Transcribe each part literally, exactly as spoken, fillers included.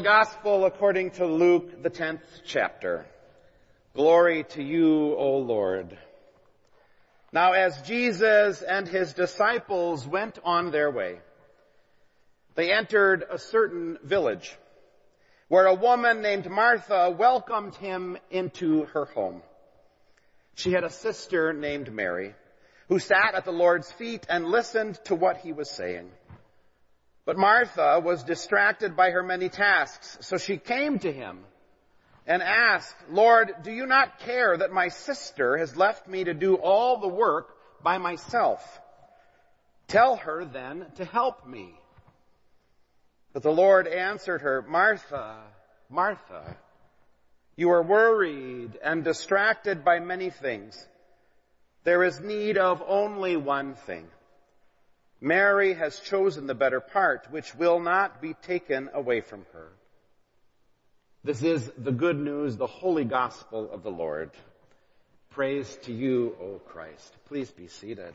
Holy Gospel according to Luke, the tenth chapter. Glory to you, O Lord. Now as Jesus and his disciples went on their way, they entered a certain village where a woman named Martha welcomed him into her home. She had a sister named Mary who sat at the Lord's feet and listened to what he was saying. But Martha was distracted by her many tasks, so she came to him and asked, "Lord, do you not care that my sister has left me to do all the work by myself? Tell her then to help me." But the Lord answered her, "Martha, Martha, you are worried and distracted by many things. There is need of only one thing. Mary has chosen the better part, which will not be taken away from her." This is the good news, the holy gospel of the Lord. Praise to you, O Christ. Please be seated.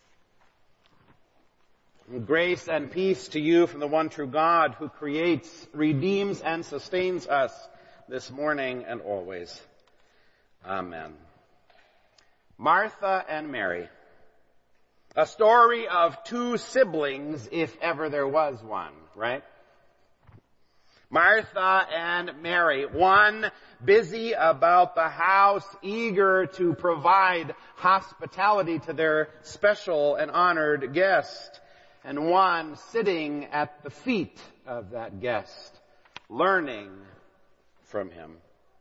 Grace and peace to you from the one true God who creates, redeems, and sustains us this morning and always. Amen. Martha and Mary. A story of two siblings, if ever there was one, right? Martha and Mary, one busy about the house, eager to provide hospitality to their special and honored guest, and one sitting at the feet of that guest, learning from him.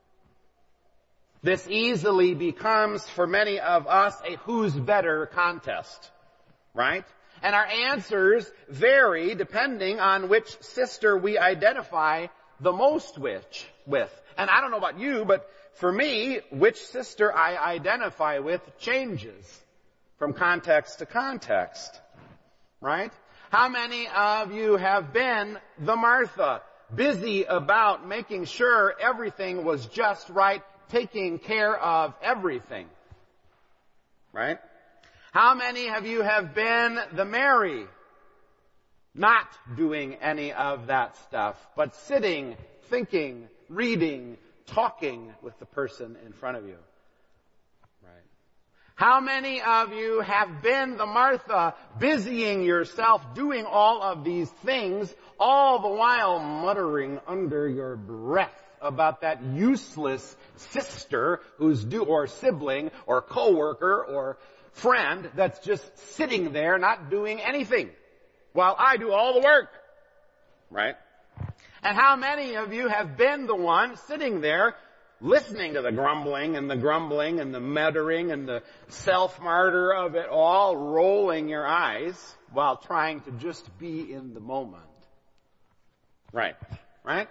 This easily becomes, for many of us, a who's better contest. Right? And our answers vary depending on which sister we identify the most with. And I don't know about you, but for me, which sister I identify with changes from context to context. Right? How many of you have been the Martha, busy about making sure everything was just right, taking care of everything? Right? How many of you have been the Mary, not doing any of that stuff, but sitting, thinking, reading, talking with the person in front of you? Right. How many of you have been the Martha, busying yourself, doing all of these things, all the while muttering under your breath about that useless sister who's due, or sibling, or coworker, or friend that's just sitting there not doing anything while I do all the work, right? And how many of you have been the one sitting there listening to the grumbling and the grumbling and the muttering and the self-martyr of it all, rolling your eyes while trying to just be in the moment? Right, right?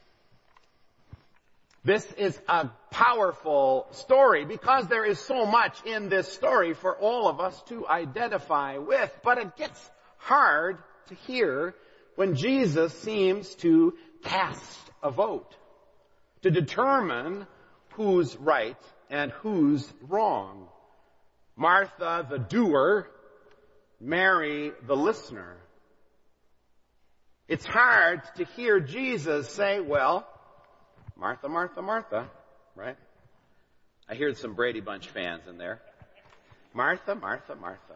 This is a powerful story because there is so much in this story for all of us to identify with. But it gets hard to hear when Jesus seems to cast a vote to determine who's right and who's wrong. Martha, the doer, Mary, the listener. It's hard to hear Jesus say, well, Martha, Martha, Martha, right? I heard some Brady Bunch fans in there. Martha, Martha, Martha.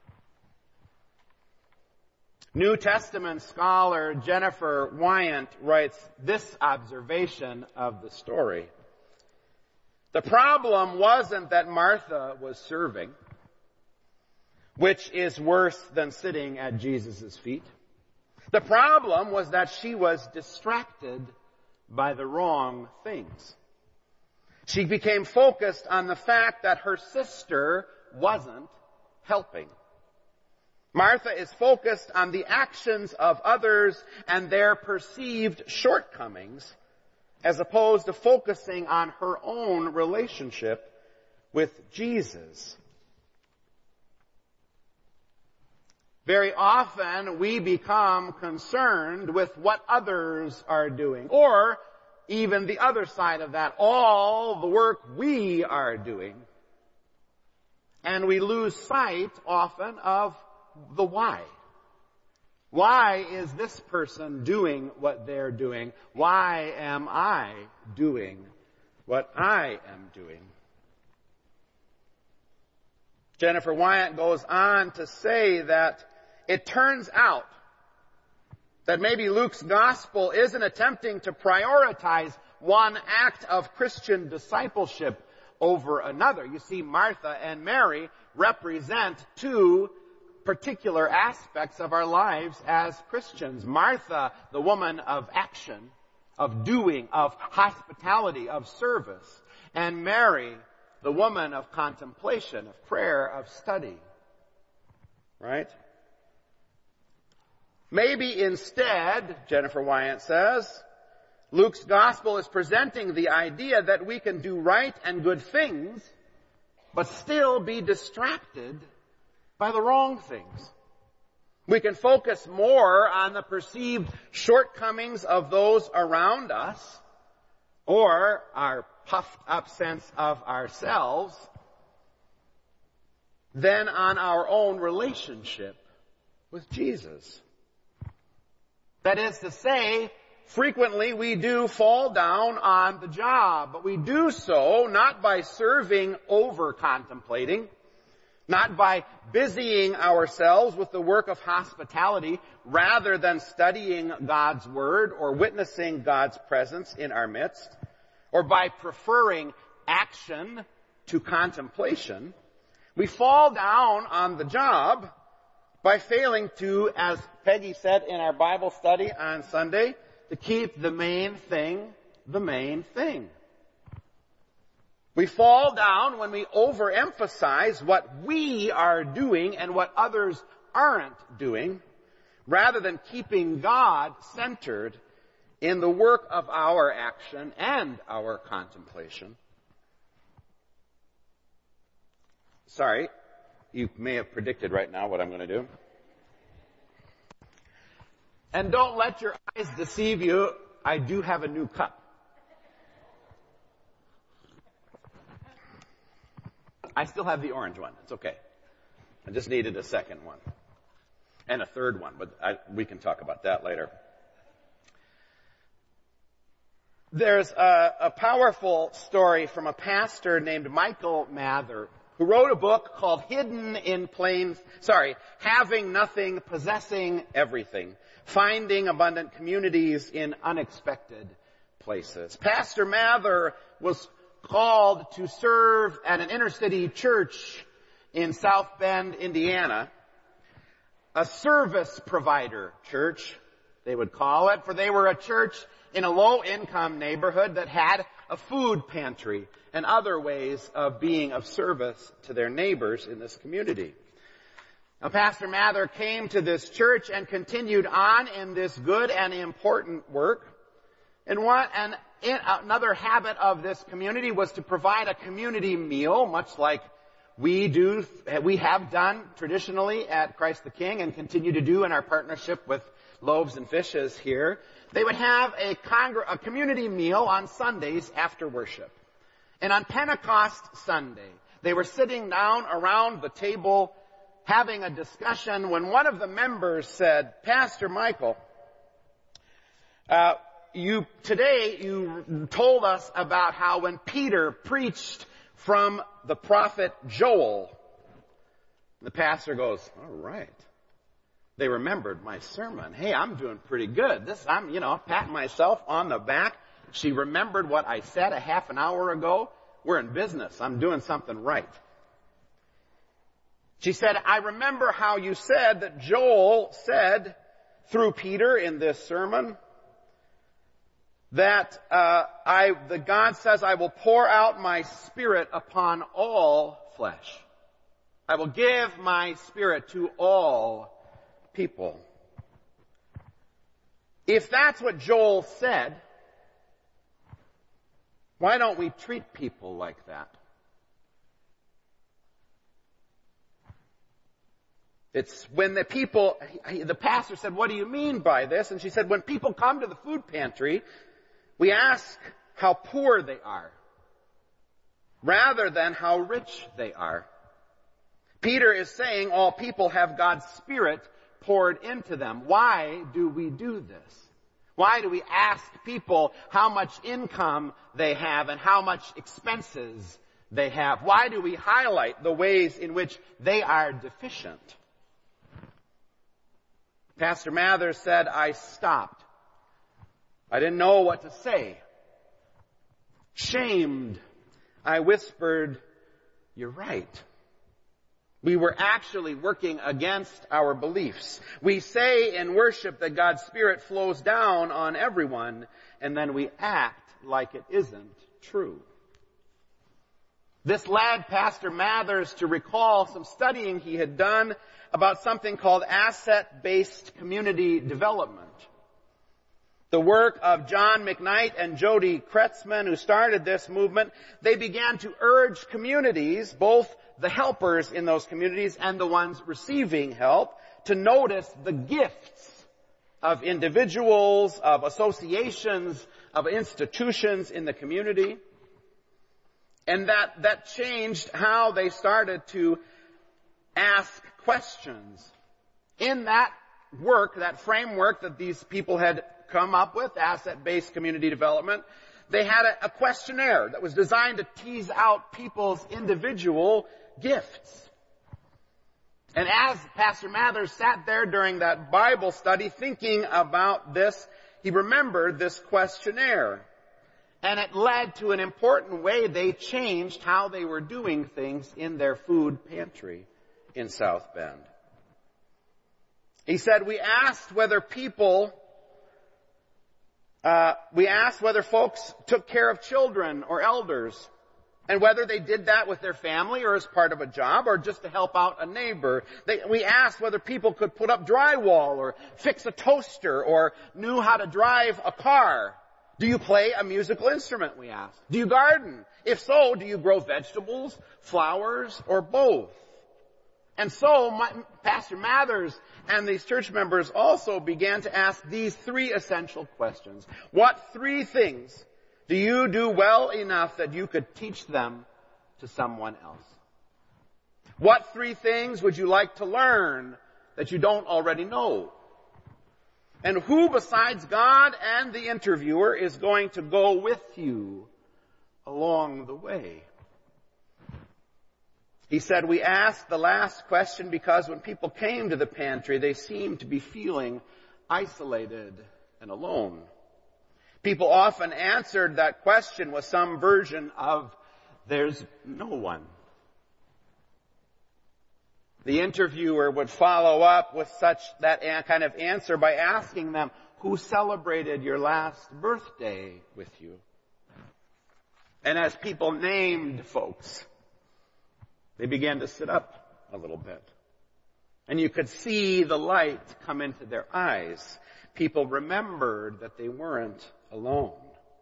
New Testament scholar Jennifer Wyant writes this observation of the story. The problem wasn't that Martha was serving, which is worse than sitting at Jesus' feet. The problem was that she was distracted by the wrong things. She became focused on the fact that her sister wasn't helping. Martha is focused on the actions of others and their perceived shortcomings, as opposed to focusing on her own relationship with Jesus. Very often we become concerned with what others are doing, or even the other side of that, all the work we are doing. And we lose sight often of the why. Why is this person doing what they're doing? Why am I doing what I am doing? Jennifer Wyant goes on to say that it turns out that maybe Luke's gospel isn't attempting to prioritize one act of Christian discipleship over another. You see, Martha and Mary represent two particular aspects of our lives as Christians. Martha, the woman of action, of doing, of hospitality, of service. And Mary, the woman of contemplation, of prayer, of study. Right? Maybe instead, Jennifer Wyant says, Luke's gospel is presenting the idea that we can do right and good things, but still be distracted by the wrong things. We can focus more on the perceived shortcomings of those around us, or our puffed up sense of ourselves, than on our own relationship with Jesus. That is to say, frequently we do fall down on the job, but we do so not by serving over contemplating, not by busying ourselves with the work of hospitality rather than studying God's Word or witnessing God's presence in our midst, or by preferring action to contemplation. We fall down on the job by failing to, as Peggy said in our Bible study on Sunday, to keep the main thing the main thing. We fall down when we overemphasize what we are doing and what others aren't doing, rather than keeping God centered in the work of our action and our contemplation. Sorry, you may have predicted right now what I'm going to do. And don't let your eyes deceive you. I do have a new cup. I still have the orange one. It's okay. I just needed a second one. And a third one, but I, we can talk about that later. There's a, a powerful story from a pastor named Michael Mather, who wrote a book called Hidden in Plain, sorry, Having Nothing, Possessing Everything, Finding Abundant Communities in Unexpected Places. Pastor Mather was called to serve at an inner-city church in South Bend, Indiana, a service provider church, they would call it, for they were a church in a low-income neighborhood that had a food pantry and other ways of being of service to their neighbors in this community. Now, Pastor Mather came to this church and continued on in this good and important work. And what an, another habit of this community was to provide a community meal, much like we do, we have done traditionally at Christ the King and continue to do in our partnership with Loaves and Fishes here. They would have a, congr- a community meal on Sundays after worship. And on Pentecost Sunday, they were sitting down around the table having a discussion when one of the members said, Pastor Michael, uh, you, today you told us about how when Peter preached from the prophet Joel, the pastor goes, all right. They remembered my sermon. Hey, I'm doing pretty good. This, I'm, you know, patting myself on the back. She remembered what I said a half an hour ago. We're in business. I'm doing something right. She said, I remember how you said that Joel said through Peter in this sermon that uh, I, the God says, I will pour out my Spirit upon all flesh. I will give my Spirit to all people. If that's what Joel said, why don't we treat people like that? It's when the people, the pastor said, what do you mean by this? And she said, when people come to the food pantry, we ask how poor they are, rather than how rich they are. Peter is saying all people have God's Spirit poured into them. Why do we do this? Why do we ask people how much income they have and how much expenses they have? Why do we highlight the ways in which they are deficient? Pastor Mather said, I stopped. I didn't know what to say. Shamed, I whispered, you're right. We were actually working against our beliefs. We say in worship that God's Spirit flows down on everyone, and then we act like it isn't true. This led Pastor Mathers to recall some studying he had done about something called asset-based community development. The work of John McKnight and Jody Kretzmann, who started this movement, they began to urge communities, both the helpers in those communities and the ones receiving help, to notice the gifts of individuals, of associations, of institutions in the community. And that, that changed how they started to ask questions. In that work, that framework that these people had come up with, asset-based community development, they had a, a questionnaire that was designed to tease out people's individual gifts. And as Pastor Mathers sat there during that Bible study thinking about this, he remembered this questionnaire. And it led to an important way they changed how they were doing things in their food pantry in South Bend. He said, we asked whether people Uh, we asked whether folks took care of children or elders, and whether they did that with their family or as part of a job or just to help out a neighbor. They, we asked whether people could put up drywall or fix a toaster or knew how to drive a car. Do you play a musical instrument, we asked. Do you garden? If so, do you grow vegetables, flowers, or both? And so my, Pastor Mathers and these church members also began to ask these three essential questions. What three things do you do well enough that you could teach them to someone else? What three things would you like to learn that you don't already know? And who besides God and the interviewer is going to go with you along the way? He said, we asked the last question because when people came to the pantry, they seemed to be feeling isolated and alone. People often answered that question with some version of, there's no one. The interviewer would follow up with such that kind of answer by asking them, who celebrated your last birthday with you? And as people named folks, they began to sit up a little bit. And you could see the light come into their eyes. People remembered that they weren't alone.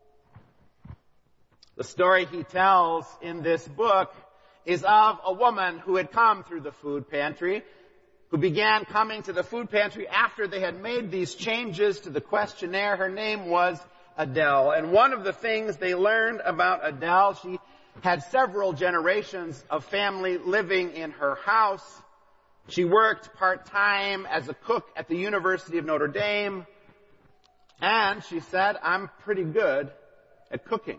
The story he tells in this book is of a woman who had come through the food pantry, who began coming to the food pantry after they had made these changes to the questionnaire. Her name was Adele. And one of the things they learned about Adele, she had several generations of family living in her house. She worked part-time as a cook at the University of Notre Dame. And she said, I'm pretty good at cooking.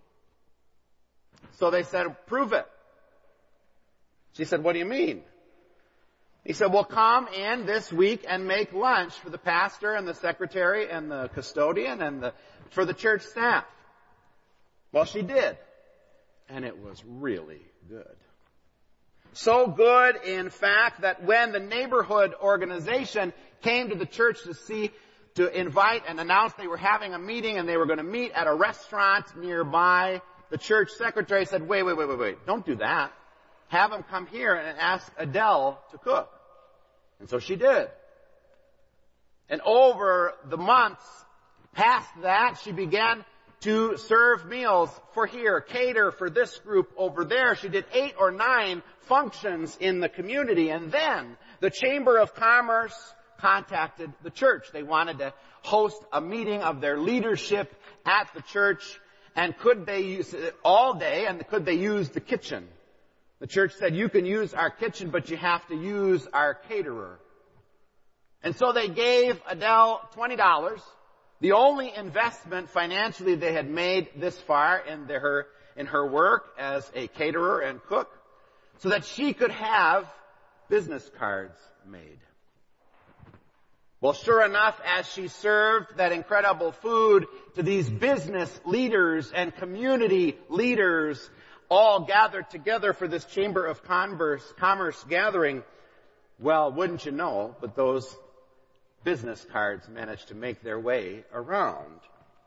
So they said, prove it. She said, what do you mean? He said, well, come in this week and make lunch for the pastor and the secretary and the custodian and the, for the church staff. Well, she did. And it was really good. So good, in fact, that when the neighborhood organization came to the church to see, to invite and announce they were having a meeting and they were going to meet at a restaurant nearby, the church secretary said, wait, wait, wait, wait, wait, don't do that. Have them come here and ask Adele to cook. And so she did. And over the months past that, she began to serve meals for here, cater for this group over there. She did eight or nine functions in the community. And then the Chamber of Commerce contacted the church. They wanted to host a meeting of their leadership at the church. And could they use it all day, and could they use the kitchen? The church said, you can use our kitchen, but you have to use our caterer. And so they gave Adele twenty dollars, the only investment financially they had made this far in their, in her work as a caterer and cook, so that she could have business cards made. Well, sure enough, as she served that incredible food to these business leaders and community leaders all gathered together for this Chamber of Commerce, Commerce gathering, well, wouldn't you know, but those business cards managed to make their way around.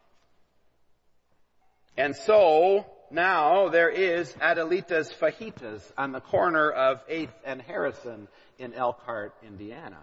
And so, now there is Adelita's Fajitas on the corner of eighth and Harrison in Elkhart, Indiana.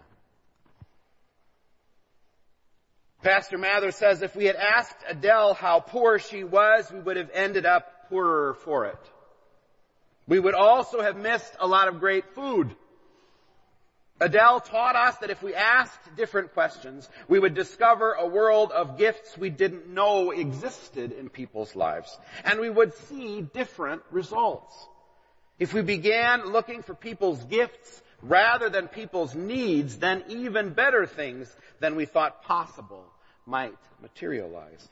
Pastor Mather says if we had asked Adele how poor she was, we would have ended up poorer for it. We would also have missed a lot of great food. Adele taught us that if we asked different questions, we would discover a world of gifts we didn't know existed in people's lives. And we would see different results. If we began looking for people's gifts rather than people's needs, then even better things than we thought possible might materialize.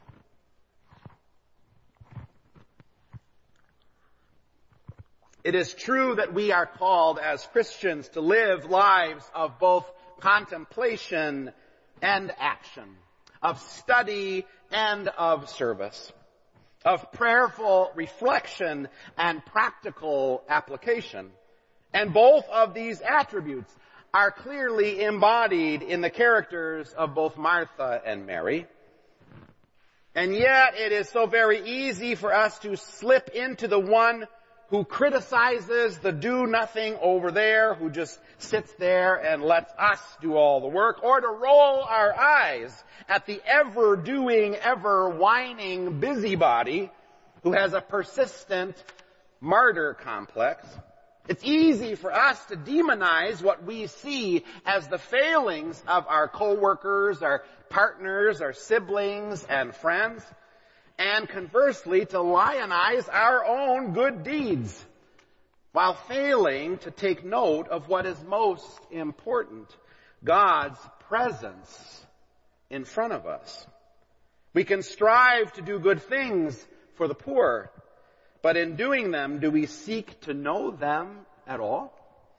It is true that we are called as Christians to live lives of both contemplation and action, of study and of service, of prayerful reflection and practical application. And both of these attributes are clearly embodied in the characters of both Martha and Mary. And yet it is so very easy for us to slip into the one who criticizes the do-nothing over there, who just sits there and lets us do all the work, or to roll our eyes at the ever-doing, ever-whining busybody who has a persistent martyr complex. It's easy for us to demonize what we see as the failings of our co-workers, our partners, our siblings, and friends, and conversely to lionize our own good deeds, while failing to take note of what is most important, God's presence in front of us. We can strive to do good things for the poor, but in doing them, do we seek to know them at all?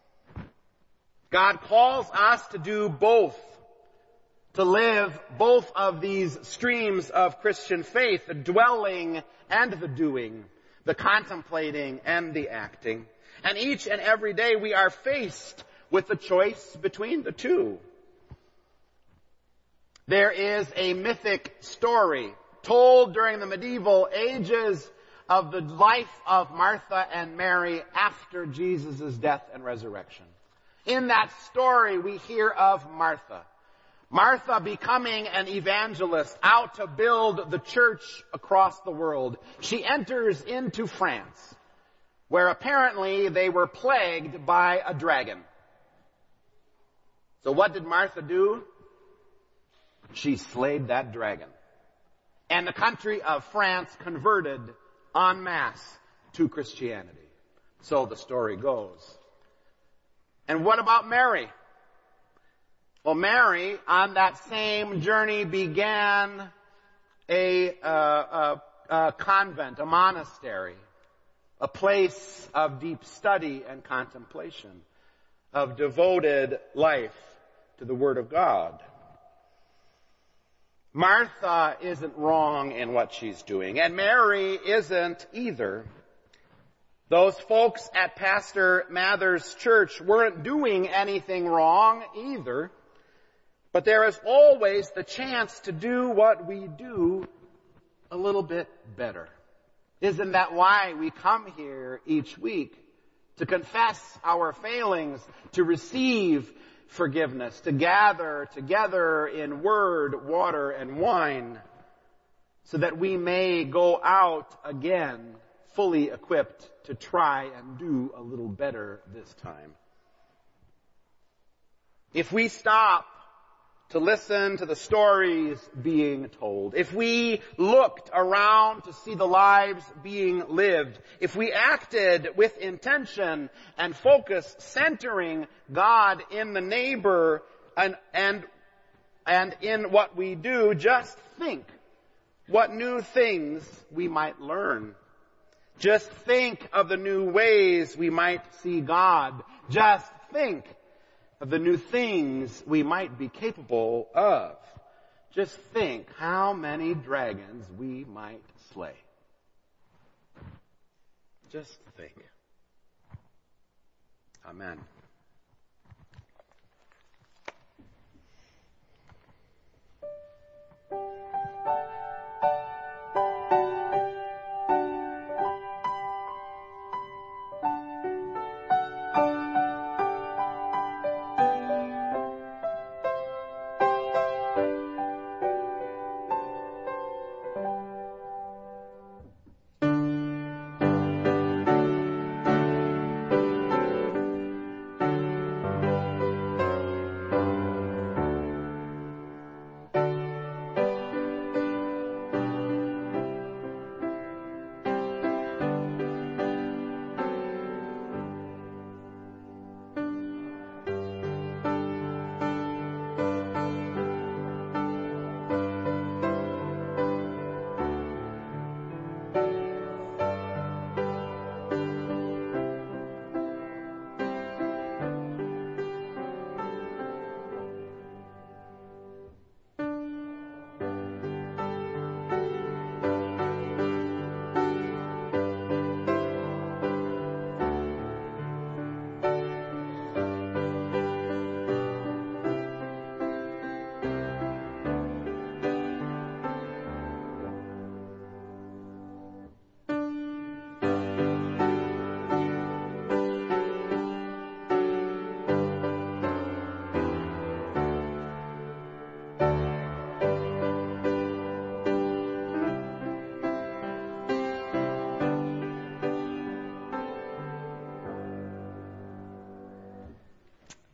God calls us to do both, to live both of these streams of Christian faith, the dwelling and the doing, the contemplating and the acting. And each and every day we are faced with the choice between the two. There is a mythic story told during the medieval ages of the life of Martha and Mary after Jesus' death and resurrection. In that story we hear of Martha. Martha becoming an evangelist out to build the church across the world. She enters into France, where apparently they were plagued by a dragon. So what did Martha do? She slayed that dragon. And the country of France converted en masse to Christianity. So the story goes. And what about Mary? Well, Mary, on that same journey, began a, uh, a, a convent, a monastery, a place of deep study and contemplation, of devoted life to the Word of God. Martha isn't wrong in what she's doing, and Mary isn't either. Those folks at Pastor Mather's church weren't doing anything wrong either, but there is always the chance to do what we do a little bit better. Isn't that why we come here each week? To confess our failings, to receive forgiveness, to gather together in word, water, and wine, so that we may go out again fully equipped to try and do a little better this time. If we stop to listen to the stories being told, if we looked around to see the lives being lived, if we acted with intention and focus, centering God in the neighbor And, and, and in what we do, just think what new things we might learn. Just think of the new ways we might see God. Just think of the new things we might be capable of. Just think how many dragons we might slay. Just think. Amen.